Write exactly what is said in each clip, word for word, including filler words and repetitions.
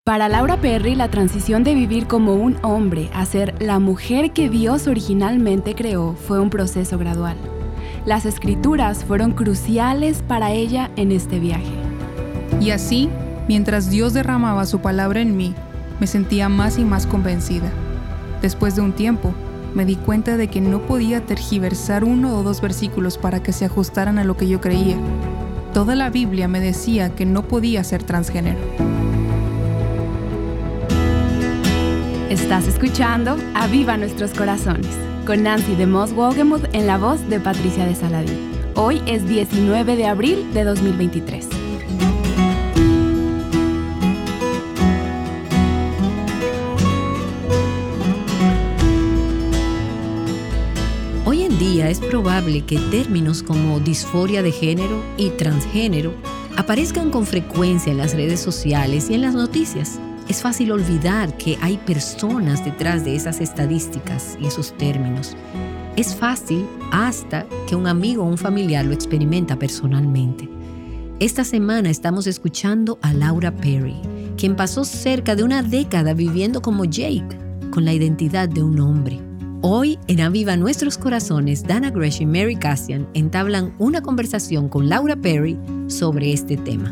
Para Laura Perry, la transición de vivir como un hombre a ser la mujer que Dios originalmente creó fue un proceso gradual. Las escrituras fueron cruciales para ella en este viaje. Y así, mientras Dios derramaba su palabra en mí, me sentía más y más convencida. Después de un tiempo, me di cuenta de que no podía tergiversar uno o dos versículos para que se ajustaran a lo que yo creía. Toda la Biblia me decía que no podía ser transgénero. Estás escuchando Aviva Nuestros Corazones, con Nancy de Moss Wogemuth en la voz de Patricia de Saladí. Hoy es diecinueve de abril de dos mil veintitrés. Hoy en día es probable que términos como disforia de género y transgénero aparezcan con frecuencia en las redes sociales y en las noticias. Es fácil olvidar que hay personas detrás de esas estadísticas y esos términos. Es fácil hasta que un amigo o un familiar lo experimenta personalmente. Esta semana estamos escuchando a Laura Perry, quien pasó cerca de una década viviendo como Jake, con la identidad de un hombre. Hoy, en Aviva Nuestros Corazones, Dana Gresh y Mary Cassian entablan una conversación con Laura Perry sobre este tema.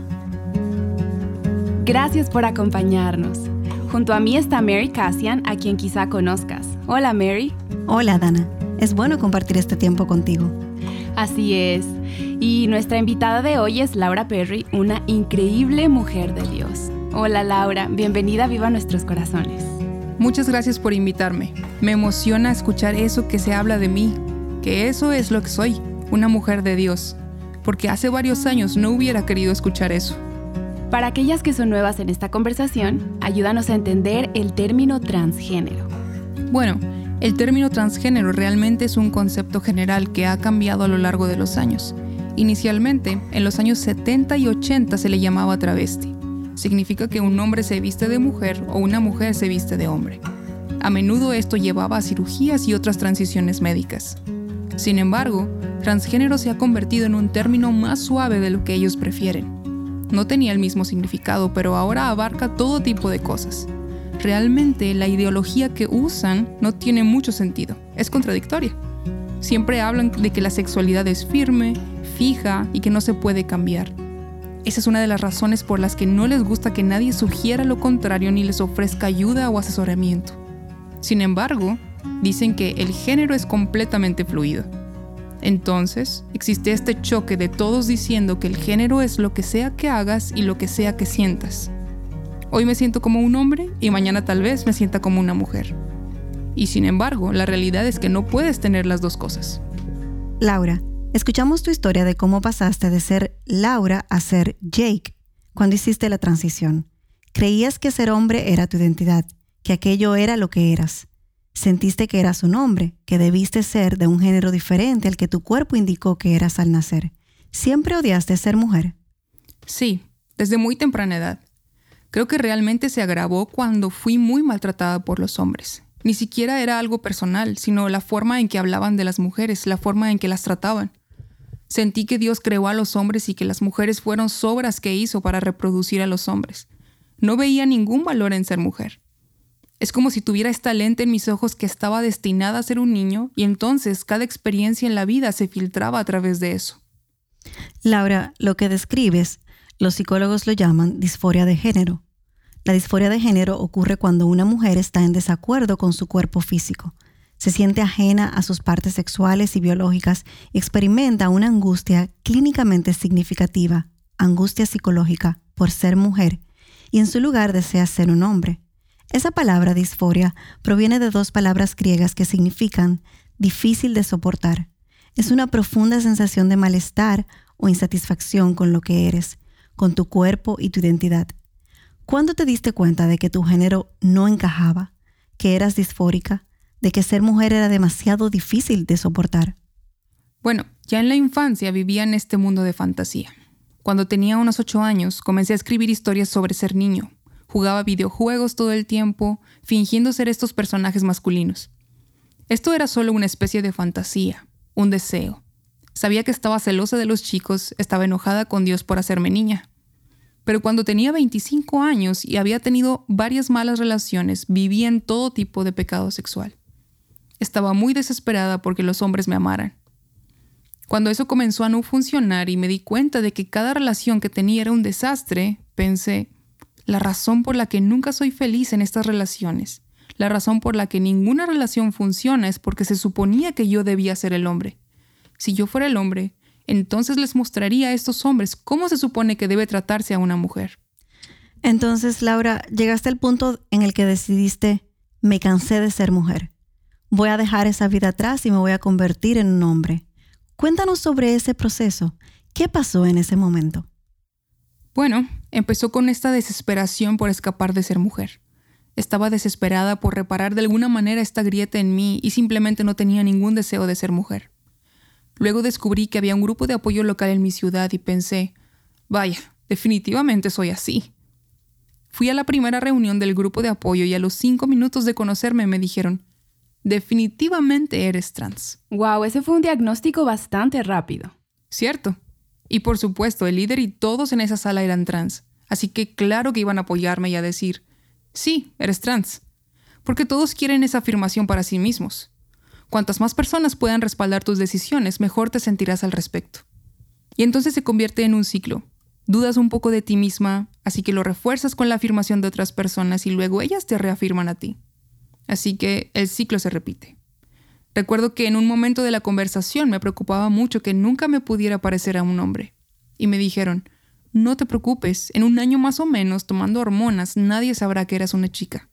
Gracias por acompañarnos. Junto a mí está Mary Cassian, a quien quizá conozcas. Hola, Mary. Hola, Dana. Es bueno compartir este tiempo contigo. Así es. Y nuestra invitada de hoy es Laura Perry, una increíble mujer de Dios. Hola, Laura. Bienvenida a Viva Nuestros Corazones. Muchas gracias por invitarme. Me emociona escuchar eso que se habla de mí, que eso es lo que soy, una mujer de Dios, porque hace varios años no hubiera querido escuchar eso. Para aquellas que son nuevas en esta conversación, ayúdanos a entender el término transgénero. Bueno, el término transgénero realmente es un concepto general que ha cambiado a lo largo de los años. Inicialmente, en los años setenta y ochenta se le llamaba travesti. Significa que un hombre se viste de mujer o una mujer se viste de hombre. A menudo esto llevaba a cirugías y otras transiciones médicas. Sin embargo, transgénero se ha convertido en un término más suave de lo que ellos prefieren. No tenía el mismo significado, pero ahora abarca todo tipo de cosas. Realmente, la ideología que usan no tiene mucho sentido. Es contradictoria. Siempre hablan de que la sexualidad es firme, fija y que no se puede cambiar. Esa es una de las razones por las que no les gusta que nadie sugiera lo contrario ni les ofrezca ayuda o asesoramiento. Sin embargo, dicen que el género es completamente fluido. Entonces, existe este choque de todos diciendo que el género es lo que sea que hagas y lo que sea que sientas. Hoy me siento como un hombre y mañana tal vez me sienta como una mujer. Y sin embargo, la realidad es que no puedes tener las dos cosas. Laura, escuchamos tu historia de cómo pasaste de ser Laura a ser Jake cuando hiciste la transición. Creías que ser hombre era tu identidad, que aquello era lo que eras. Sentiste que eras un hombre, que debiste ser de un género diferente al que tu cuerpo indicó que eras al nacer. ¿Siempre odiaste ser mujer? Sí, desde muy temprana edad. Creo que realmente se agravó cuando fui muy maltratada por los hombres. Ni siquiera era algo personal, sino la forma en que hablaban de las mujeres, la forma en que las trataban. Sentí que Dios creó a los hombres y que las mujeres fueron sobras que hizo para reproducir a los hombres. No veía ningún valor en ser mujer. Es como si tuviera esta lente en mis ojos que estaba destinada a ser un niño y entonces cada experiencia en la vida se filtraba a través de eso. Laura, lo que describes, los psicólogos lo llaman disforia de género. La disforia de género ocurre cuando una mujer está en desacuerdo con su cuerpo físico. Se siente ajena a sus partes sexuales y biológicas y experimenta una angustia clínicamente significativa, angustia psicológica, por ser mujer, y en su lugar desea ser un hombre. Esa palabra disforia proviene de dos palabras griegas que significan difícil de soportar. Es una profunda sensación de malestar o insatisfacción con lo que eres, con tu cuerpo y tu identidad. ¿Cuándo te diste cuenta de que tu género no encajaba, que eras disfórica, de que ser mujer era demasiado difícil de soportar? Bueno, ya en la infancia vivía en este mundo de fantasía. Cuando tenía unos ocho años, comencé a escribir historias sobre ser niño. Jugaba videojuegos todo el tiempo, fingiendo ser estos personajes masculinos. Esto era solo una especie de fantasía, un deseo. Sabía que estaba celosa de los chicos, estaba enojada con Dios por hacerme niña. Pero cuando tenía veinticinco años y había tenido varias malas relaciones, vivía en todo tipo de pecado sexual. Estaba muy desesperada porque los hombres me amaran. Cuando eso comenzó a no funcionar y me di cuenta de que cada relación que tenía era un desastre, pensé, la razón por la que nunca soy feliz en estas relaciones, la razón por la que ninguna relación funciona es porque se suponía que yo debía ser el hombre. Si yo fuera el hombre, entonces les mostraría a estos hombres cómo se supone que debe tratarse a una mujer. Entonces, Laura, llegaste al punto en el que decidiste, me cansé de ser mujer. Voy a dejar esa vida atrás y me voy a convertir en un hombre. Cuéntanos sobre ese proceso. ¿Qué pasó en ese momento? Bueno, empezó con esta desesperación por escapar de ser mujer. Estaba desesperada por reparar de alguna manera esta grieta en mí y simplemente no tenía ningún deseo de ser mujer. Luego descubrí que había un grupo de apoyo local en mi ciudad y pensé, vaya, definitivamente soy así. Fui a la primera reunión del grupo de apoyo y a los cinco minutos de conocerme me dijeron, definitivamente eres trans. Wow, ese fue un diagnóstico bastante rápido. Cierto. Y por supuesto, el líder y todos en esa sala eran trans. Así que claro que iban a apoyarme y a decir, sí, eres trans. Porque todos quieren esa afirmación para sí mismos. Cuantas más personas puedan respaldar tus decisiones, mejor te sentirás al respecto. Y entonces se convierte en un ciclo. Dudas un poco de ti misma, así que lo refuerzas con la afirmación de otras personas y luego ellas te reafirman a ti. Así que el ciclo se repite. Recuerdo que en un momento de la conversación me preocupaba mucho que nunca me pudiera parecer a un hombre. Y me dijeron, no te preocupes, en un año más o menos, tomando hormonas, nadie sabrá que eras una chica.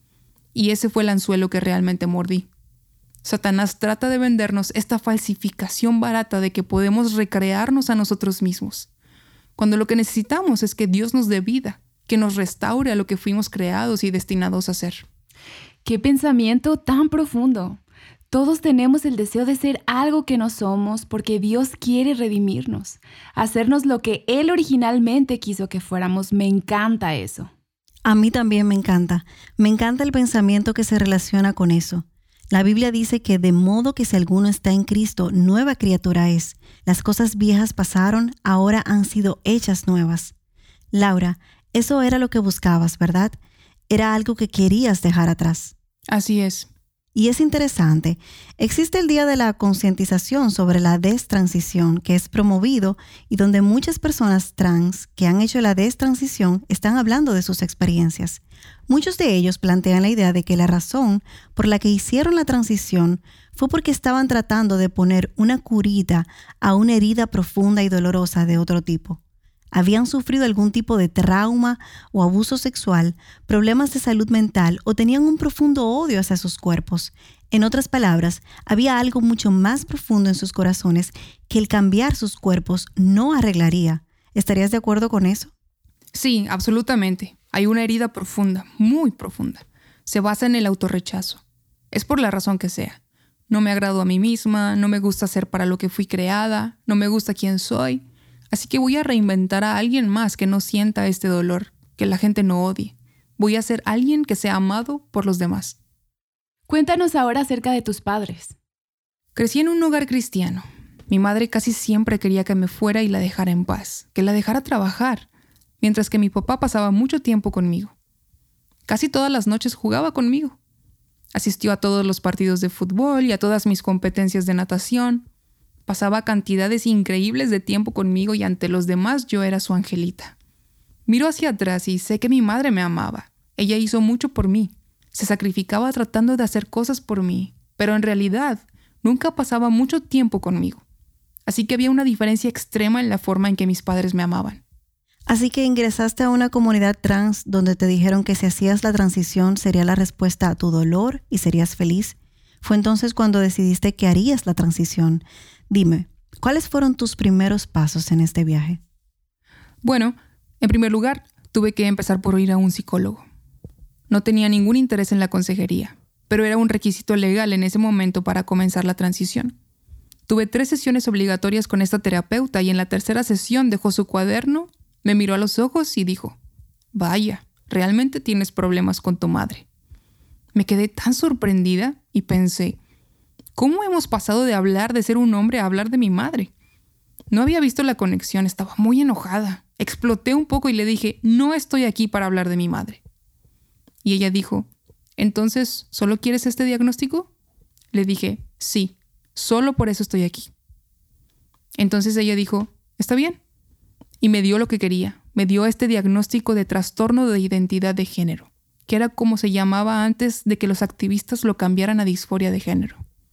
Y ese fue el anzuelo que realmente mordí. Satanás trata de vendernos esta falsificación barata de que podemos recrearnos a nosotros mismos, cuando lo que necesitamos es que Dios nos dé vida, que nos restaure a lo que fuimos creados y destinados a ser. ¡Qué pensamiento tan profundo! Todos tenemos el deseo de ser algo que no somos porque Dios quiere redimirnos, hacernos lo que Él originalmente quiso que fuéramos. Me encanta eso. A mí también me encanta. Me encanta el pensamiento que se relaciona con eso. La Biblia dice que de modo que si alguno está en Cristo, nueva criatura es. Las cosas viejas pasaron, ahora han sido hechas nuevas. Laura, eso era lo que buscabas, ¿verdad? Era algo que querías dejar atrás. Así es. Y es interesante, existe el Día de la Concientización sobre la Destransición que es promovido y donde muchas personas trans que han hecho la destransición están hablando de sus experiencias. Muchos de ellos plantean la idea de que la razón por la que hicieron la transición fue porque estaban tratando de poner una curita a una herida profunda y dolorosa de otro tipo. Habían sufrido algún tipo de trauma o abuso sexual, problemas de salud mental o tenían un profundo odio hacia sus cuerpos. En otras palabras, había algo mucho más profundo en sus corazones que el cambiar sus cuerpos no arreglaría. ¿Estarías de acuerdo con eso? Sí, absolutamente. Hay una herida profunda, muy profunda. Se basa en el autorrechazo. Es por la razón que sea. No me agrado a mí misma, no me gusta ser para lo que fui creada, no me gusta quién soy. Así que voy a reinventar a alguien más que no sienta este dolor, que la gente no odie. Voy a ser alguien que sea amado por los demás. Cuéntanos ahora acerca de tus padres. Crecí en un hogar cristiano. Mi madre casi siempre quería que me fuera y la dejara en paz, que la dejara trabajar, mientras que mi papá pasaba mucho tiempo conmigo. Casi todas las noches jugaba conmigo. Asistió a todos los partidos de fútbol y a todas mis competencias de natación. Pasaba cantidades increíbles de tiempo conmigo y ante los demás yo era su angelita. Miro hacia atrás y sé que mi madre me amaba. Ella hizo mucho por mí. Se sacrificaba tratando de hacer cosas por mí, pero en realidad nunca pasaba mucho tiempo conmigo. Así que había una diferencia extrema en la forma en que mis padres me amaban. Así que ingresaste a una comunidad trans donde te dijeron que si hacías la transición sería la respuesta a tu dolor y serías feliz. Fue entonces cuando decidiste que harías la transición. Dime, ¿cuáles fueron tus primeros pasos en este viaje? Bueno, en primer lugar, tuve que empezar por ir a un psicólogo. No tenía ningún interés en la consejería, pero era un requisito legal en ese momento para comenzar la transición. Tuve tres sesiones obligatorias con esta terapeuta y en la tercera sesión dejó su cuaderno, me miró a los ojos y dijo, vaya, realmente tienes problemas con tu madre. Me quedé tan sorprendida y pensé, ¿cómo hemos pasado de hablar de ser un hombre a hablar de mi madre? No había visto la conexión, estaba muy enojada. Exploté un poco y le dije, no estoy aquí para hablar de mi madre. Y ella dijo, ¿entonces solo quieres este diagnóstico? Le dije, sí, solo por eso estoy aquí. Entonces ella dijo, está bien. Y me dio lo que quería. Me dio este diagnóstico de trastorno de identidad de género, que era como se llamaba antes de que los activistas lo cambiaran a disforia de género.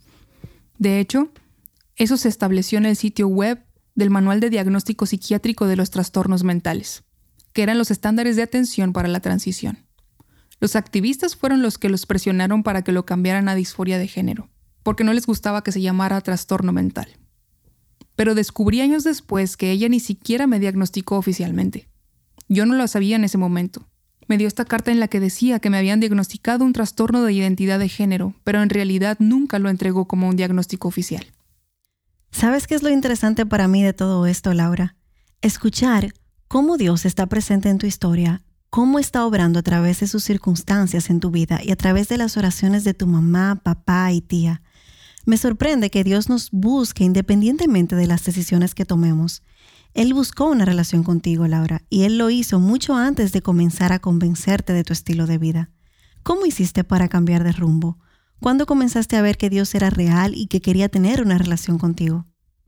De hecho, eso se estableció en el sitio web del Manual de Diagnóstico Psiquiátrico de los Trastornos Mentales, que eran los estándares de atención para la transición. Los activistas fueron los que los presionaron para que lo cambiaran a disforia de género, porque no les gustaba que se llamara trastorno mental. Pero descubrí años después que ella ni siquiera me diagnosticó oficialmente. Yo no lo sabía en ese momento. Me dio esta carta en la que decía que me habían diagnosticado un trastorno de identidad de género, pero en realidad nunca lo entregó como un diagnóstico oficial. ¿Sabes qué es lo interesante para mí de todo esto, Laura? Escuchar cómo Dios está presente en tu historia, cómo está obrando a través de sus circunstancias en tu vida y a través de las oraciones de tu mamá, papá y tía. Me sorprende que Dios nos busque independientemente de las decisiones que tomemos. Él buscó una relación contigo, Laura, y Él lo hizo mucho antes de comenzar a convencerte de tu estilo de vida. ¿Cómo hiciste para cambiar de rumbo? ¿Cuándo comenzaste a ver que Dios era real y que quería tener una relación contigo?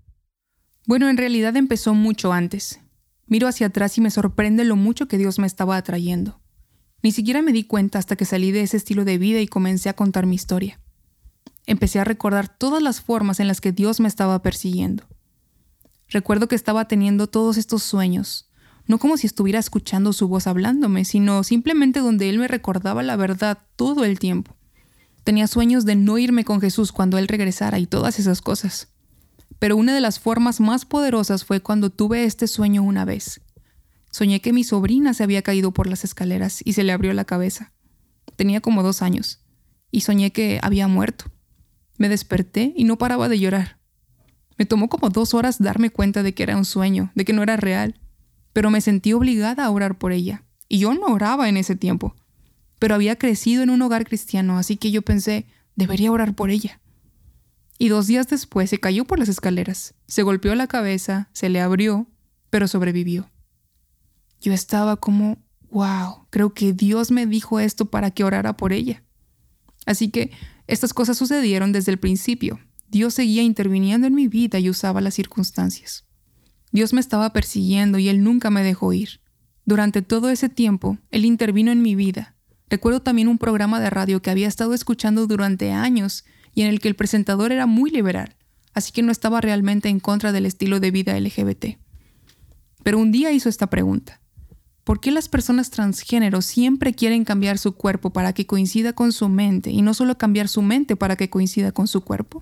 Bueno, en realidad empezó mucho antes. Miro hacia atrás y me sorprende lo mucho que Dios me estaba atrayendo. Ni siquiera me di cuenta hasta que salí de ese estilo de vida y comencé a contar mi historia. Empecé a recordar todas las formas en las que Dios me estaba persiguiendo. Recuerdo que estaba teniendo todos estos sueños, no como si estuviera escuchando su voz hablándome, sino simplemente donde Él me recordaba la verdad todo el tiempo. Tenía sueños de no irme con Jesús cuando Él regresara y todas esas cosas. Pero una de las formas más poderosas fue cuando tuve este sueño una vez. Soñé que mi sobrina se había caído por las escaleras y se le abrió la cabeza. Tenía como dos años y soñé que había muerto. Me desperté y no paraba de llorar. Me tomó como dos horas darme cuenta de que era un sueño, de que no era real, pero me sentí obligada a orar por ella. Y yo no oraba en ese tiempo, pero había crecido en un hogar cristiano, así que yo pensé, debería orar por ella. Y dos días después se cayó por las escaleras, se golpeó la cabeza, se le abrió, pero sobrevivió. Yo estaba como, wow, creo que Dios me dijo esto para que orara por ella. Así que estas cosas sucedieron desde el principio. Dios seguía interviniendo en mi vida y usaba las circunstancias. Dios me estaba persiguiendo y Él nunca me dejó ir. Durante todo ese tiempo, Él intervino en mi vida. Recuerdo también un programa de radio que había estado escuchando durante años y en el que el presentador era muy liberal, así que no estaba realmente en contra del estilo de vida L G B T. Pero un día hizo esta pregunta. ¿Por qué las personas transgénero siempre quieren cambiar su cuerpo para que coincida con su mente y no solo cambiar su mente para que coincida con su cuerpo?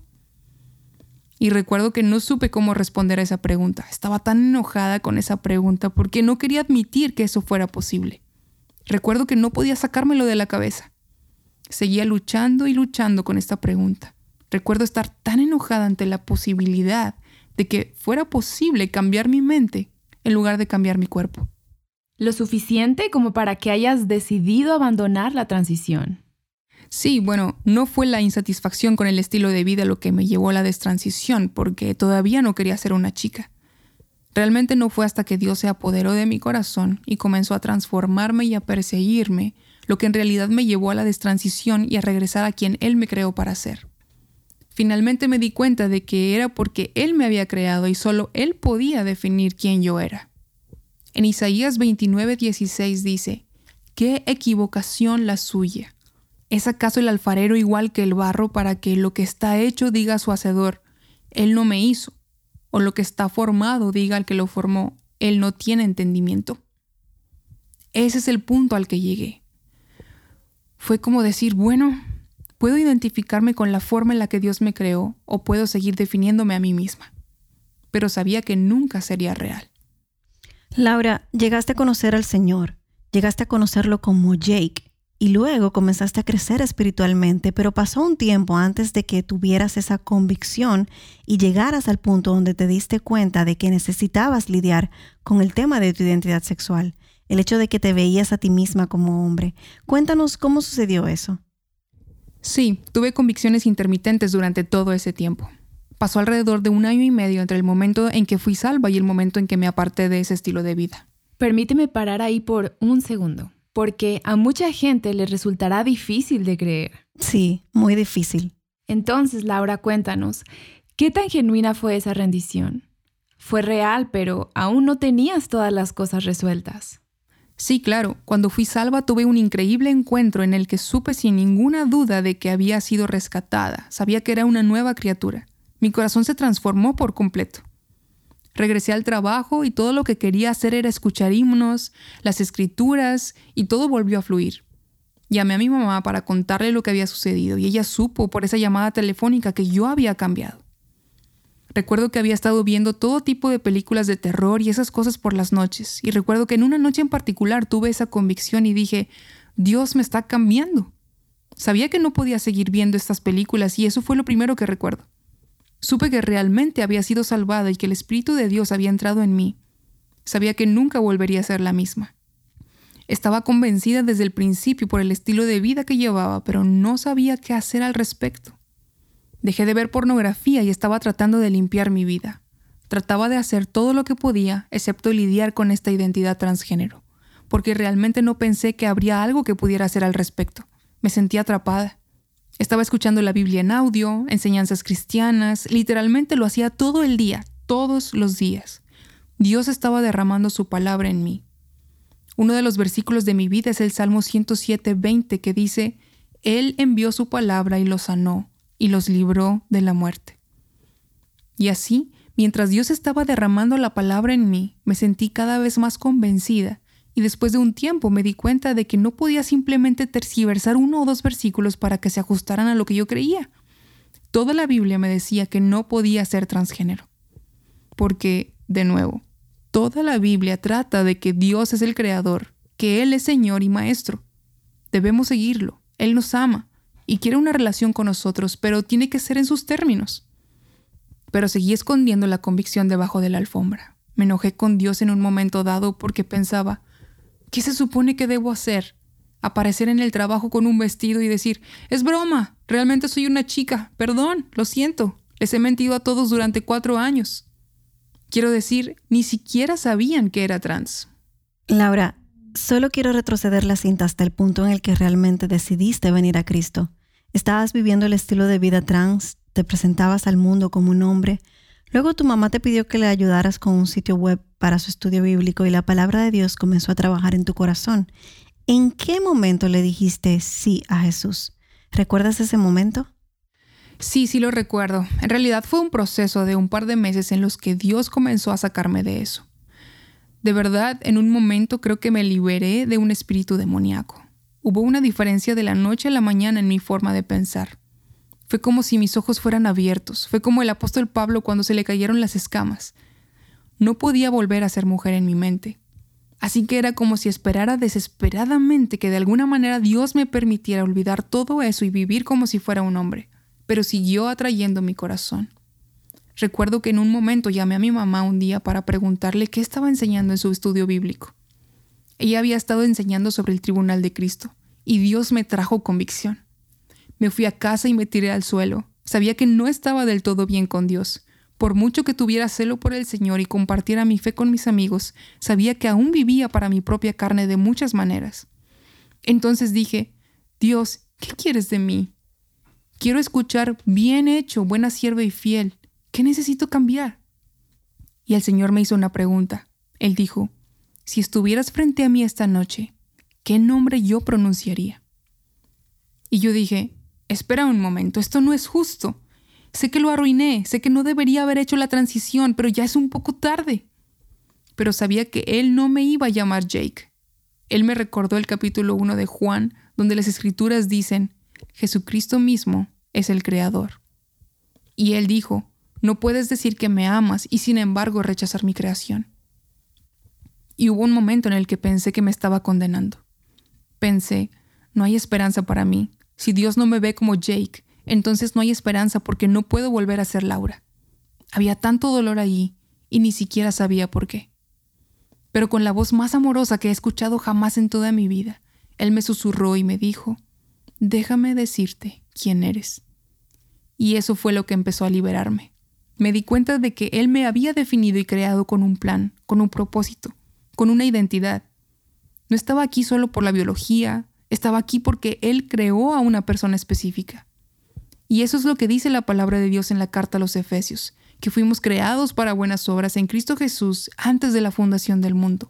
Y recuerdo que no supe cómo responder a esa pregunta. Estaba tan enojada con esa pregunta porque no quería admitir que eso fuera posible. Recuerdo que no podía sacármelo de la cabeza. Seguía luchando y luchando con esta pregunta. Recuerdo estar tan enojada ante la posibilidad de que fuera posible cambiar mi mente en lugar de cambiar mi cuerpo. Lo suficiente como para que hayas decidido abandonar la transición. Sí, bueno, no fue la insatisfacción con el estilo de vida lo que me llevó a la destransición, porque todavía no quería ser una chica. Realmente no fue hasta que Dios se apoderó de mi corazón y comenzó a transformarme y a perseguirme, lo que en realidad me llevó a la destransición y a regresar a quien Él me creó para ser. Finalmente me di cuenta de que era porque Él me había creado y solo Él podía definir quién yo era. En Isaías veintinueve dieciséis dice, «¡Qué equivocación la suya! ¿Es acaso el alfarero igual que el barro para que lo que está hecho diga a su hacedor, Él no me hizo? O lo que está formado diga al que lo formó, Él no tiene entendimiento». Ese es el punto al que llegué. Fue como decir, bueno, puedo identificarme con la forma en la que Dios me creó o puedo seguir definiéndome a mí misma. Pero sabía que nunca sería real. Laura, llegaste a conocer al Señor, llegaste a conocerlo como Jake y luego comenzaste a crecer espiritualmente, pero pasó un tiempo antes de que tuvieras esa convicción y llegaras al punto donde te diste cuenta de que necesitabas lidiar con el tema de tu identidad sexual, el hecho de que te veías a ti misma como hombre. Cuéntanos cómo sucedió eso. Sí, tuve convicciones intermitentes durante todo ese tiempo. Pasó alrededor de un año y medio entre el momento en que fui salva y el momento en que me aparté de ese estilo de vida. Permíteme parar ahí por un segundo, porque a mucha gente le resultará difícil de creer. Sí, muy difícil. Entonces, Laura, cuéntanos, ¿qué tan genuina fue esa rendición? Fue real, pero aún no tenías todas las cosas resueltas. Sí, claro. Cuando fui salva tuve un increíble encuentro en el que supe sin ninguna duda de que había sido rescatada. Sabía que era una nueva criatura. Mi corazón se transformó por completo. Regresé al trabajo y todo lo que quería hacer era escuchar himnos, las escrituras, y todo volvió a fluir. Llamé a mi mamá para contarle lo que había sucedido y ella supo por esa llamada telefónica que yo había cambiado. Recuerdo que había estado viendo todo tipo de películas de terror y esas cosas por las noches, y recuerdo que en una noche en particular tuve esa convicción y dije, Dios me está cambiando. Sabía que no podía seguir viendo estas películas y eso fue lo primero que recuerdo. Supe que realmente había sido salvada y que el Espíritu de Dios había entrado en mí. Sabía que nunca volvería a ser la misma. Estaba convencida desde el principio por el estilo de vida que llevaba, pero no sabía qué hacer al respecto. Dejé de ver pornografía y estaba tratando de limpiar mi vida. Trataba de hacer todo lo que podía, excepto lidiar con esta identidad transgénero, porque realmente no pensé que habría algo que pudiera hacer al respecto. Me sentía atrapada. Estaba escuchando la Biblia en audio, enseñanzas cristianas, literalmente lo hacía todo el día, todos los días. Dios estaba derramando su palabra en mí. Uno de los versículos de mi vida es el Salmo ciento siete, veinte, que dice, Él envió su palabra y los sanó, y los libró de la muerte. Y así, mientras Dios estaba derramando la palabra en mí, me sentí cada vez más convencida, y después de un tiempo me di cuenta de que no podía simplemente tergiversar uno o dos versículos para que se ajustaran a lo que yo creía. Toda la Biblia me decía que no podía ser transgénero. Porque, de nuevo, toda la Biblia trata de que Dios es el creador, que Él es Señor y Maestro. Debemos seguirlo. Él nos ama y quiere una relación con nosotros, pero tiene que ser en sus términos. Pero seguí escondiendo la convicción debajo de la alfombra. Me enojé con Dios en un momento dado porque pensaba, ¿qué se supone que debo hacer? Aparecer en el trabajo con un vestido y decir, es broma, realmente soy una chica, perdón, lo siento, les he mentido a todos durante cuatro años. Quiero decir, ni siquiera sabían que era trans. Laura, solo quiero retroceder la cinta hasta el punto en el que realmente decidiste venir a Cristo. Estabas viviendo el estilo de vida trans, te presentabas al mundo como un hombre. Luego tu mamá te pidió que le ayudaras con un sitio web para su estudio bíblico y la palabra de Dios comenzó a trabajar en tu corazón. ¿En qué momento le dijiste sí a Jesús? ¿Recuerdas ese momento? Sí, sí lo recuerdo. En realidad fue un proceso de un par de meses en los que Dios comenzó a sacarme de eso. De verdad, en un momento creo que me liberé de un espíritu demoníaco. Hubo una diferencia de la noche a la mañana en mi forma de pensar. Fue como si mis ojos fueran abiertos. Fue como el apóstol Pablo cuando se le cayeron las escamas. No podía volver a ser mujer en mi mente. Así que era como si esperara desesperadamente que de alguna manera Dios me permitiera olvidar todo eso y vivir como si fuera un hombre. Pero siguió atrayendo mi corazón. Recuerdo que en un momento llamé a mi mamá un día para preguntarle qué estaba enseñando en su estudio bíblico. Ella había estado enseñando sobre el tribunal de Cristo, y Dios me trajo convicción. Me fui a casa y me tiré al suelo. Sabía que no estaba del todo bien con Dios. Por mucho que tuviera celo por el Señor y compartiera mi fe con mis amigos, sabía que aún vivía para mi propia carne de muchas maneras. Entonces dije, Dios, ¿qué quieres de mí? Quiero escuchar, bien hecho, buena sierva y fiel. ¿Qué necesito cambiar? Y el Señor me hizo una pregunta. Él dijo, si estuvieras frente a mí esta noche, ¿qué nombre yo pronunciaría? Y yo dije, espera un momento, esto no es justo. Sé que lo arruiné, sé que no debería haber hecho la transición, pero ya es un poco tarde. Pero sabía que Él no me iba a llamar Jake. Él me recordó el capítulo uno de Juan, donde las Escrituras dicen, Jesucristo mismo es el Creador. Y Él dijo, no puedes decir que me amas y sin embargo rechazar mi creación. Y hubo un momento en el que pensé que me estaba condenando. Pensé, no hay esperanza para mí. Si Dios no me ve como Jake, entonces no hay esperanza porque no puedo volver a ser Laura. Había tanto dolor allí y ni siquiera sabía por qué. Pero con la voz más amorosa que he escuchado jamás en toda mi vida, Él me susurró y me dijo, déjame decirte quién eres. Y eso fue lo que empezó a liberarme. Me di cuenta de que Él me había definido y creado con un plan, con un propósito, con una identidad. No estaba aquí solo por la biología, estaba aquí porque Él creó a una persona específica. Y eso es lo que dice la palabra de Dios en la carta a los Efesios, que fuimos creados para buenas obras en Cristo Jesús antes de la fundación del mundo.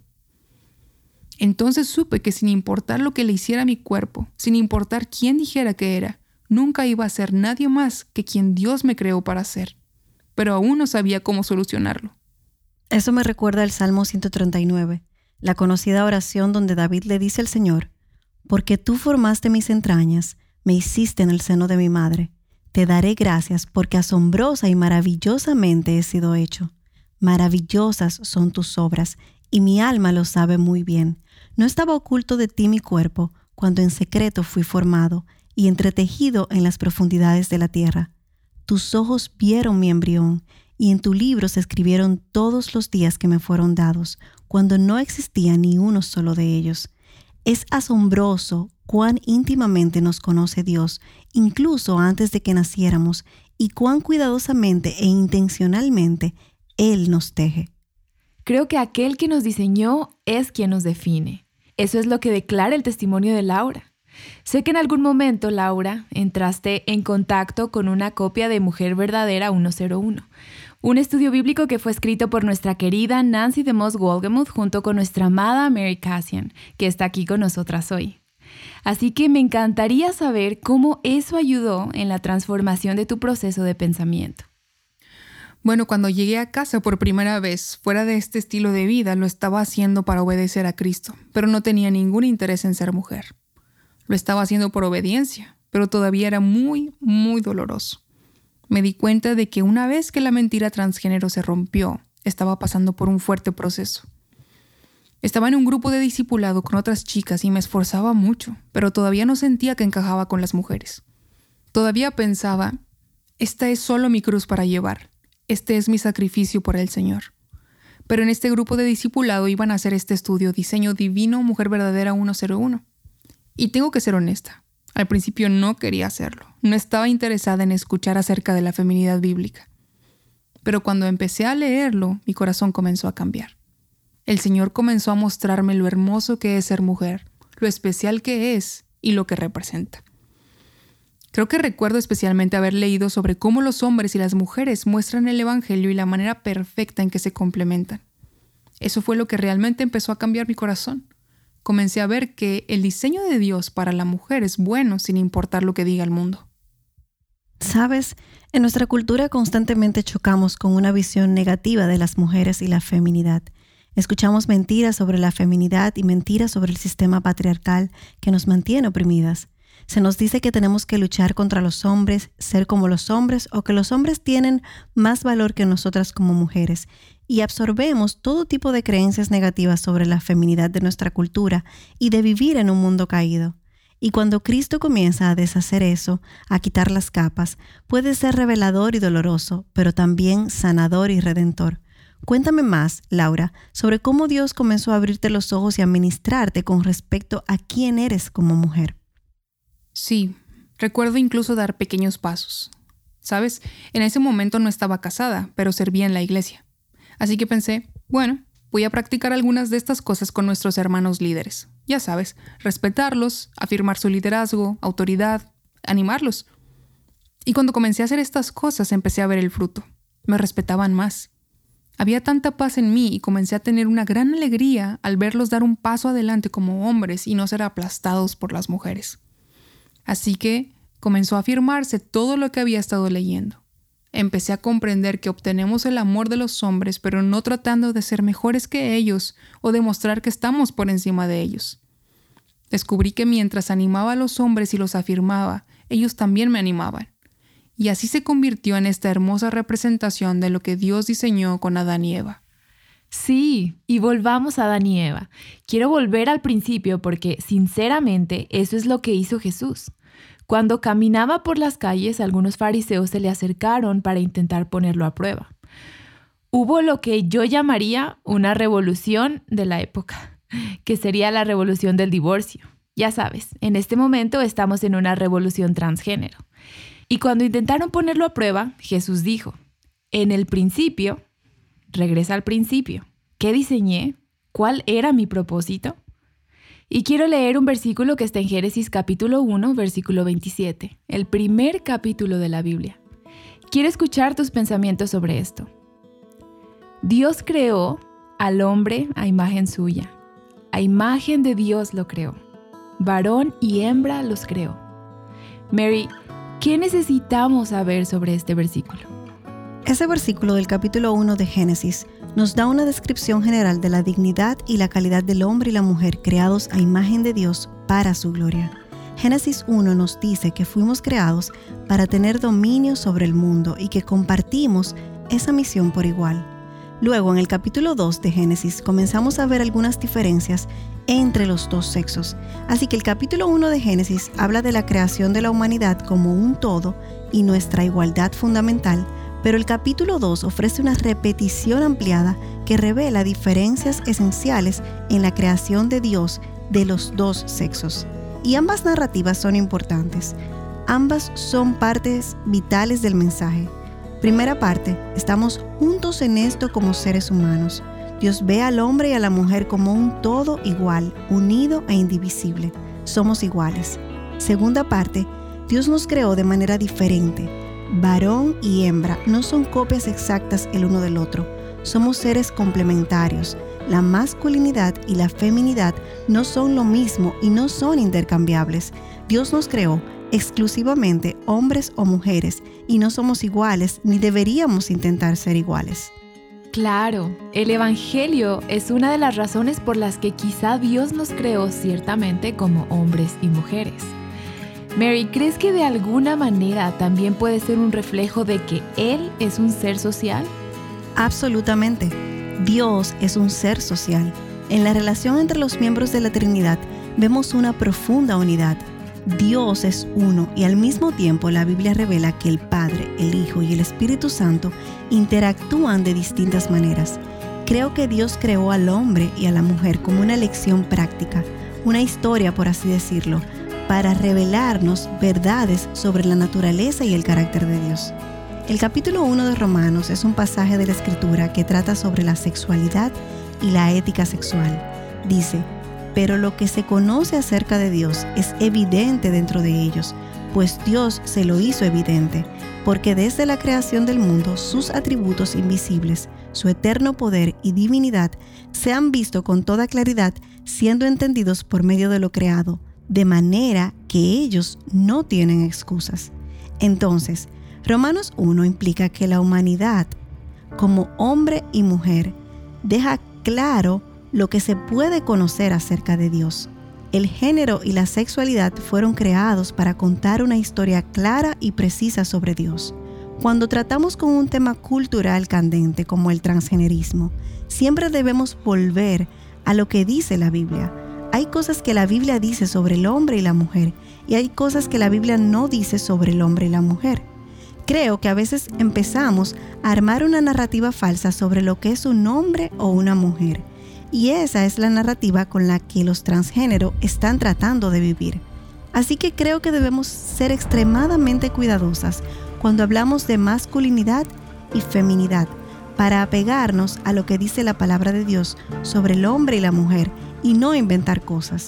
Entonces supe que sin importar lo que le hiciera a mi cuerpo, sin importar quién dijera que era, nunca iba a ser nadie más que quien Dios me creó para ser. Pero aún no sabía cómo solucionarlo. Eso me recuerda al Salmo ciento treinta y nueve, la conocida oración donde David le dice al Señor: «Porque tú formaste mis entrañas, me hiciste en el seno de mi madre. Te daré gracias porque asombrosa y maravillosamente he sido hecho. Maravillosas son tus obras, y mi alma lo sabe muy bien. No estaba oculto de ti mi cuerpo, cuando en secreto fui formado y entretejido en las profundidades de la tierra. Tus ojos vieron mi embrión, y en tu libro se escribieron todos los días que me fueron dados, cuando no existía ni uno solo de ellos». Es asombroso cuán íntimamente nos conoce Dios, incluso antes de que naciéramos, y cuán cuidadosamente e intencionalmente Él nos teje. Creo que aquel que nos diseñó es quien nos define. Eso es lo que declara el testimonio de Laura. Sé que en algún momento, Laura, entraste en contacto con una copia de Mujer Verdadera ciento uno, un estudio bíblico que fue escrito por nuestra querida Nancy DeMoss Wolgemuth junto con nuestra amada Mary Cassian, que está aquí con nosotras hoy. Así que me encantaría saber cómo eso ayudó en la transformación de tu proceso de pensamiento. Bueno, cuando llegué a casa por primera vez, fuera de este estilo de vida, lo estaba haciendo para obedecer a Cristo, pero no tenía ningún interés en ser mujer. Lo estaba haciendo por obediencia, pero todavía era muy, muy doloroso. Me di cuenta de que una vez que la mentira transgénero se rompió, estaba pasando por un fuerte proceso. Estaba en un grupo de discipulado con otras chicas y me esforzaba mucho, pero todavía no sentía que encajaba con las mujeres. Todavía pensaba, esta es solo mi cruz para llevar, este es mi sacrificio por el Señor. Pero en este grupo de discipulado iban a hacer este estudio Diseño Divino Mujer Verdadera ciento uno. Y tengo que ser honesta. Al principio no quería hacerlo. No estaba interesada en escuchar acerca de la feminidad bíblica. Pero cuando empecé a leerlo, mi corazón comenzó a cambiar. El Señor comenzó a mostrarme lo hermoso que es ser mujer, lo especial que es y lo que representa. Creo que recuerdo especialmente haber leído sobre cómo los hombres y las mujeres muestran el Evangelio y la manera perfecta en que se complementan. Eso fue lo que realmente empezó a cambiar mi corazón. Comencé a ver que el diseño de Dios para la mujer es bueno sin importar lo que diga el mundo. ¿Sabes? En nuestra cultura constantemente chocamos con una visión negativa de las mujeres y la feminidad. Escuchamos mentiras sobre la feminidad y mentiras sobre el sistema patriarcal que nos mantiene oprimidas. Se nos dice que tenemos que luchar contra los hombres, ser como los hombres o que los hombres tienen más valor que nosotras como mujeres. Y absorbemos todo tipo de creencias negativas sobre la feminidad de nuestra cultura y de vivir en un mundo caído. Y cuando Cristo comienza a deshacer eso, a quitar las capas, puede ser revelador y doloroso, pero también sanador y redentor. Cuéntame más, Laura, sobre cómo Dios comenzó a abrirte los ojos y a ministrarte con respecto a quién eres como mujer. Sí, recuerdo incluso dar pequeños pasos. ¿Sabes? En ese momento no estaba casada, pero servía en la iglesia. Así que pensé, bueno, voy a practicar algunas de estas cosas con nuestros hermanos líderes. Ya sabes, respetarlos, afirmar su liderazgo, autoridad, animarlos. Y cuando comencé a hacer estas cosas empecé a ver el fruto. Me respetaban más. Había tanta paz en mí y comencé a tener una gran alegría al verlos dar un paso adelante como hombres y no ser aplastados por las mujeres. Así que comenzó a afirmarse todo lo que había estado leyendo. Empecé a comprender que obtenemos el amor de los hombres, pero no tratando de ser mejores que ellos o demostrar que estamos por encima de ellos. Descubrí que mientras animaba a los hombres y los afirmaba, ellos también me animaban. Y así se convirtió en esta hermosa representación de lo que Dios diseñó con Adán y Eva. Sí, y volvamos a Adán y Eva. Quiero volver al principio porque, sinceramente, eso es lo que hizo Jesús. Cuando caminaba por las calles, algunos fariseos se le acercaron para intentar ponerlo a prueba. Hubo lo que yo llamaría una revolución de la época, que sería la revolución del divorcio. Ya sabes, en este momento estamos en una revolución transgénero. Y cuando intentaron ponerlo a prueba, Jesús dijo, en el principio, regresa al principio. ¿Qué diseñé? ¿Cuál era mi propósito? Y quiero leer un versículo que está en Génesis capítulo uno, versículo veintisiete, el primer capítulo de la Biblia. Quiero escuchar tus pensamientos sobre esto. Dios creó al hombre a imagen suya. A imagen de Dios lo creó. Varón y hembra los creó. Mary, ¿qué necesitamos saber sobre este versículo? Ese versículo del capítulo uno de Génesis nos da una descripción general de la dignidad y la calidad del hombre y la mujer creados a imagen de Dios para su gloria. Génesis uno nos dice que fuimos creados para tener dominio sobre el mundo y que compartimos esa misión por igual. Luego, en el capítulo dos de Génesis, comenzamos a ver algunas diferencias entre los dos sexos. Así que el capítulo uno de Génesis habla de la creación de la humanidad como un todo y nuestra igualdad fundamental, pero el capítulo dos ofrece una repetición ampliada que revela diferencias esenciales en la creación de Dios de los dos sexos. Y ambas narrativas son importantes. Ambas son partes vitales del mensaje. Primera parte, estamos juntos en esto como seres humanos. Dios ve al hombre y a la mujer como un todo igual, unido e indivisible. Somos iguales. Segunda parte, Dios nos creó de manera diferente. Varón y hembra no son copias exactas el uno del otro. Somos seres complementarios. La masculinidad y la feminidad no son lo mismo y no son intercambiables. Dios nos creó exclusivamente hombres o mujeres y no somos iguales ni deberíamos intentar ser iguales. Claro, el Evangelio es una de las razones por las que quizá Dios nos creó ciertamente como hombres y mujeres. Mary, ¿crees que de alguna manera también puede ser un reflejo de que Él es un ser social? Absolutamente. Dios es un ser social. En la relación entre los miembros de la Trinidad vemos una profunda unidad. Dios es uno y al mismo tiempo la Biblia revela que el Padre, el Hijo y el Espíritu Santo interactúan de distintas maneras. Creo que Dios creó al hombre y a la mujer como una lección práctica, una historia por así decirlo, para revelarnos verdades sobre la naturaleza y el carácter de Dios. El capítulo uno de Romanos es un pasaje de la Escritura que trata sobre la sexualidad y la ética sexual. Dice: pero lo que se conoce acerca de Dios es evidente dentro de ellos, pues Dios se lo hizo evidente, porque desde la creación del mundo sus atributos invisibles, su eterno poder y divinidad se han visto con toda claridad, siendo entendidos por medio de lo creado, de manera que ellos no tienen excusas. Entonces, Romanos uno implica que la humanidad, como hombre y mujer, deja claro lo que se puede conocer acerca de Dios. El género y la sexualidad fueron creados para contar una historia clara y precisa sobre Dios. Cuando tratamos con un tema cultural candente como el transgenerismo, siempre debemos volver a lo que dice la Biblia. Hay cosas que la Biblia dice sobre el hombre y la mujer, y hay cosas que la Biblia no dice sobre el hombre y la mujer. Creo que a veces empezamos a armar una narrativa falsa sobre lo que es un hombre o una mujer. Y esa es la narrativa con la que los transgénero están tratando de vivir. Así que creo que debemos ser extremadamente cuidadosas cuando hablamos de masculinidad y feminidad, para apegarnos a lo que dice la palabra de Dios sobre el hombre y la mujer y no inventar cosas.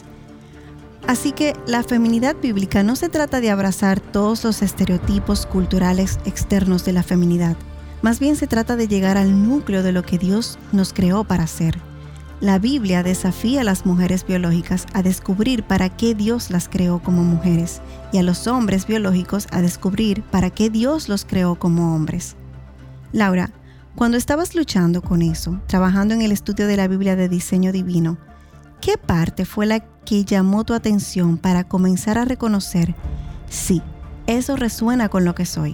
Así que la feminidad bíblica no se trata de abrazar todos los estereotipos culturales externos de la feminidad. Más bien se trata de llegar al núcleo de lo que Dios nos creó para ser. La Biblia desafía a las mujeres biológicas a descubrir para qué Dios las creó como mujeres y a los hombres biológicos a descubrir para qué Dios los creó como hombres. Laura, cuando estabas luchando con eso, trabajando en el estudio de la Biblia de diseño divino, ¿qué parte fue la que llamó tu atención para comenzar a reconocer, sí, eso resuena con lo que soy?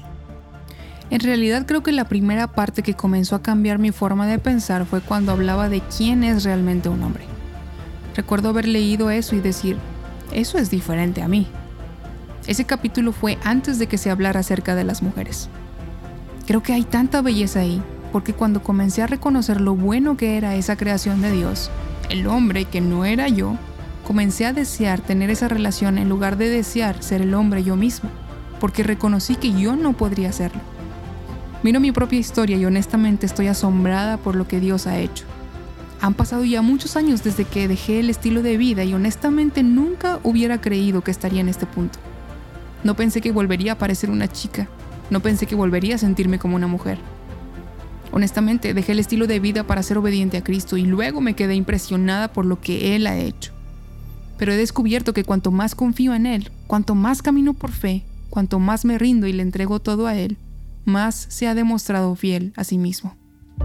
En realidad creo que la primera parte que comenzó a cambiar mi forma de pensar fue cuando hablaba de quién es realmente un hombre. Recuerdo haber leído eso y decir, eso es diferente a mí. Ese capítulo fue antes de que se hablara acerca de las mujeres. Creo que hay tanta belleza ahí, porque cuando comencé a reconocer lo bueno que era esa creación de Dios, el hombre que no era yo, comencé a desear tener esa relación en lugar de desear ser el hombre yo mismo, porque reconocí que yo no podría hacerlo. Miro mi propia historia y honestamente estoy asombrada por lo que Dios ha hecho. Han pasado ya muchos años desde que dejé el estilo de vida y honestamente nunca hubiera creído que estaría en este punto. No pensé que volvería a parecer una chica. No pensé que volvería a sentirme como una mujer. Honestamente, dejé el estilo de vida para ser obediente a Cristo y luego me quedé impresionada por lo que Él ha hecho. Pero he descubierto que cuanto más confío en Él, cuanto más camino por fe, cuanto más me rindo y le entrego todo a Él, más se ha demostrado fiel a sí mismo.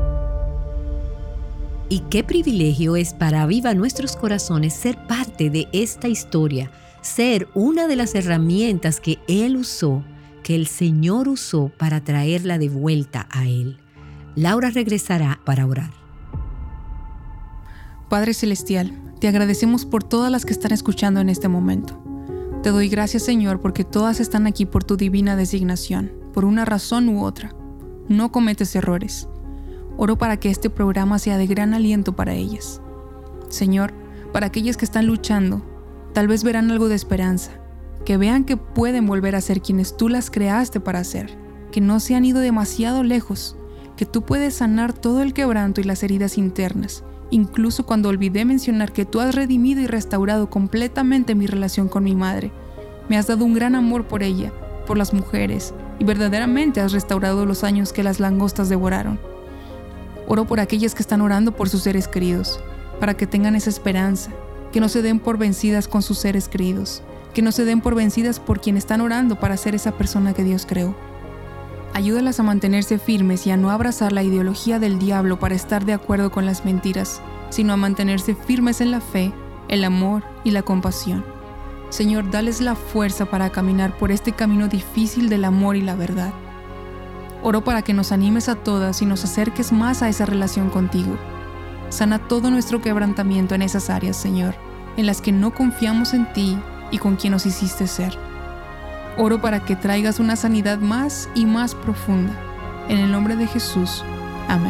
Y qué privilegio es para Aviva Nuestros Corazones ser parte de esta historia, ser una de las herramientas que Él usó, que el Señor usó para traerla de vuelta a Él. Laura regresará para orar. Padre Celestial, te agradecemos por todas las que están escuchando en este momento. Te doy gracias, Señor, porque todas están aquí por tu divina designación, por una razón u otra. No cometes errores. Oro para que este programa sea de gran aliento para ellas. Señor, para aquellas que están luchando, tal vez verán algo de esperanza, que vean que pueden volver a ser quienes tú las creaste para ser, que no se han ido demasiado lejos, que tú puedes sanar todo el quebranto y las heridas internas, incluso cuando olvidé mencionar que tú has redimido y restaurado completamente mi relación con mi madre. Me has dado un gran amor por ella, por las mujeres, y verdaderamente has restaurado los años que las langostas devoraron. Oro por aquellas que están orando por sus seres queridos, para que tengan esa esperanza, que no se den por vencidas con sus seres queridos, que no se den por vencidas por quien están orando para ser esa persona que Dios creó. Ayúdalas a mantenerse firmes y a no abrazar la ideología del diablo para estar de acuerdo con las mentiras, sino a mantenerse firmes en la fe, el amor y la compasión. Señor, dales la fuerza para caminar por este camino difícil del amor y la verdad. Oro para que nos animes a todas y nos acerques más a esa relación contigo. Sana todo nuestro quebrantamiento en esas áreas, Señor, en las que no confiamos en ti y con quien nos hiciste ser. Oro para que traigas una sanidad más y más profunda. En el nombre de Jesús. Amén.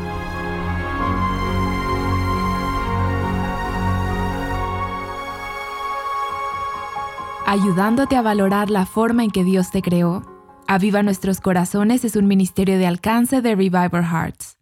Ayudándote a valorar la forma en que Dios te creó, Aviva Nuestros Corazones es un ministerio de alcance de Revival Hearts.